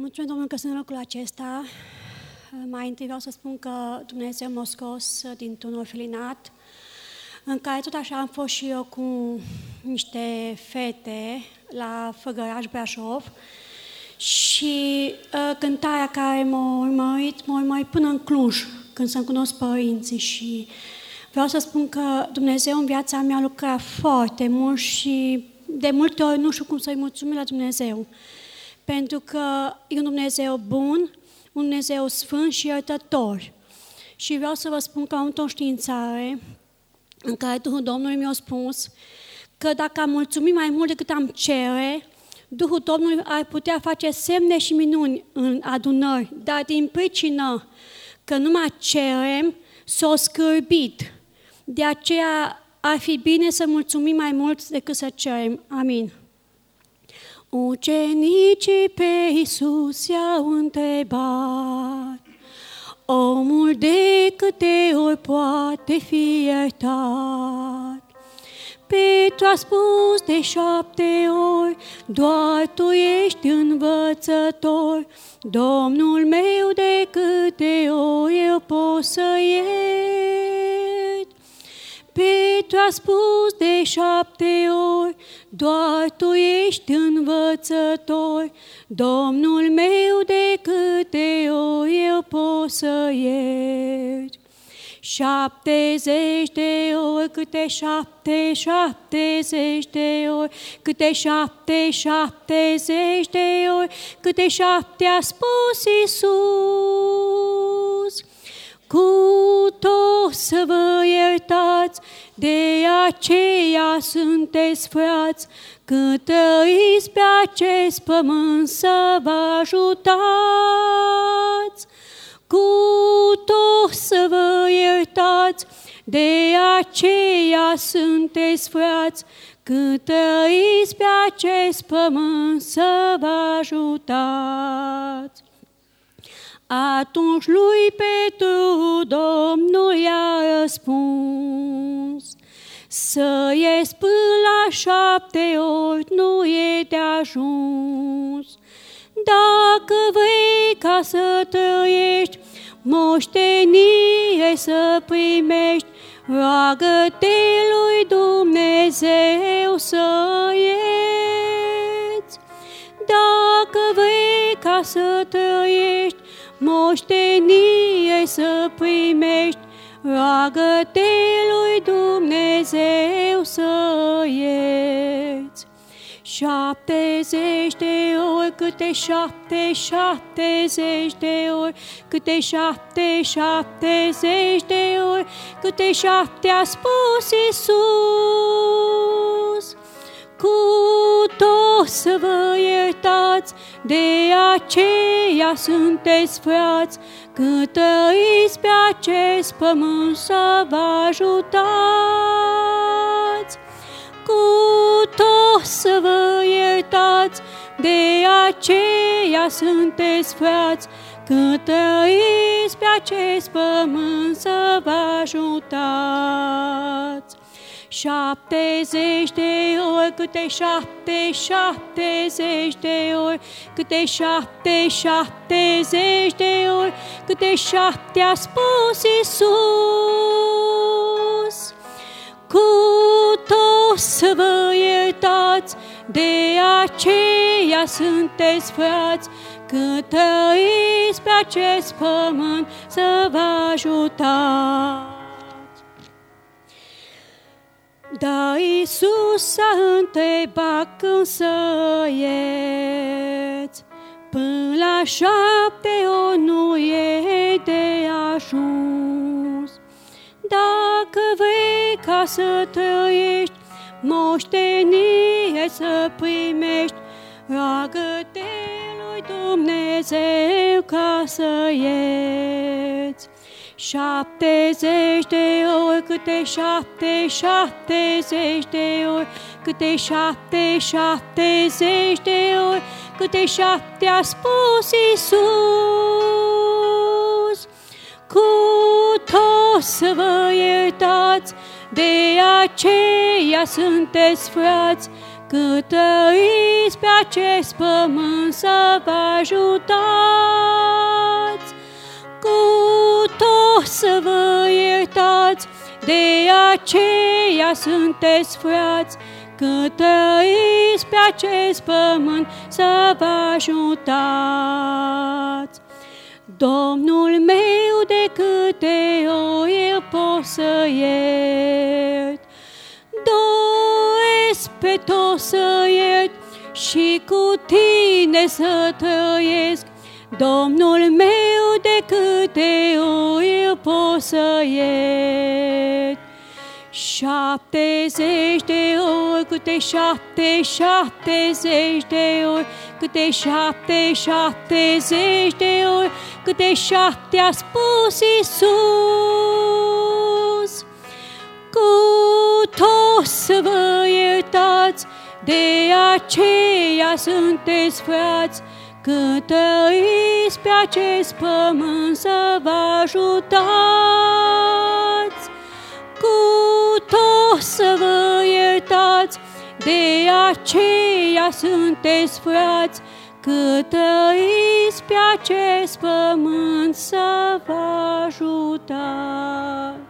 Mulțumesc, Domnul, că sunt în locul acesta. Mai întâi vreau să spun că Dumnezeu m-a scos dintr-un orfelinat în care tot așa am fost și eu cu niște fete la Făgăraș, Brașov, și cântarea care m-a urmărit până în Cluj, când să-mi cunosc părinții. Și vreau să spun că Dumnezeu în viața mea a lucrat foarte mult și de multe ori nu știu cum să-i mulțumim la Dumnezeu. Pentru că e un Dumnezeu bun, un Dumnezeu sfânt și iertător. Și vreau să vă spun că am o științare în care Duhul Domnului mi-a spus că dacă am mulțumit mai mult decât am cere, Duhul Domnului ar putea face semne și minuni în adunări, dar din pricină că nu mai cerem, s-o scârbit. De aceea ar fi bine să mulțumim mai mult decât să cerem. Amin. Ucenicii pe Iisus i-au întrebat: omul de câte ori poate fi iertat? Petru a spus de 7 ori: doar tu ești învățător. Domnul meu, de câte ori eu pot să iert? Petru a spus de 7 ori: doar tu ești învățător. Domnul meu, de câte ori eu pot să iert? 70 de ori, câte 7, 70 de ori, câte 7, 70 de ori, câte 7 a spus Iisus. Cu toți să vă iertați, de aceea sunteți frați, cât trăiți pe acest pământ să vă ajutați. Cu toți să vă iertați, de aceea sunteți frați, cât trăiți pe acest pământ să vă ajutați. Atunci lui Petru Domnul i-a răspuns: să ies până la 7 ori nu e de ajuns. Dacă vrei ca să trăiești, moștenire să primești, roagă-te lui Dumnezeu să ieți. Dacă vrei ca să trăiești, moștenire să primești, roagă-te lui Dumnezeu să ieți. 70 de ori, câte 7, 70 de ori, câte 7, 70 de ori, câte 7 a spus Iisus. Cu toți să vă iertați, de aceea sunteți frați, cât trăiți pe acest pământ să vă ajutați. Cu toți să vă iertați, de aceea sunteți frați, cât trăiți pe acest pământ să vă ajutați. 70 de ori, câte 7, 70 de ori, câte 7, 70 de ori, câte 7 a spus Iisus. Cu toți să vă iertați, de aceea sunteți frați, cât trăiți pe acest pământ să vă ajutați. Dar Iisus s-a întrebat când să ieți, până la 7 ori nu e de ajuns. Dacă vrei ca să trăiești, moștenire să primești, roagă-te lui Dumnezeu ca să ieți. 70 de ori, câte 7, 70 de ori, câte 7, 70 de ori, câte 7 a spus Iisus. Cu toți să vă iertați, de aceea sunteți frați, cât trăiți pe acest pământ să vă ajutați, cu toți să vă iertați, de aceea sunteți frați, că trăiți pe acest pământ să vă ajutați. Domnul meu, de câte ori eu pot să iert, doresc pe toți să iert și cu tine să trăiesc. Domnul meu, de câte ori eu pot să iert. 70 de ori, câte 70 de ori, câte 70 de ori, câte 7 a spus Iisus. Cu toți să vă iertați, de aceea sunteți frați, că trăiți pe acest pământ să vă ajutați. Cu toți să vă iertați, de aceea sunteți frați, că trăiți pe acest pământ să vă ajutați.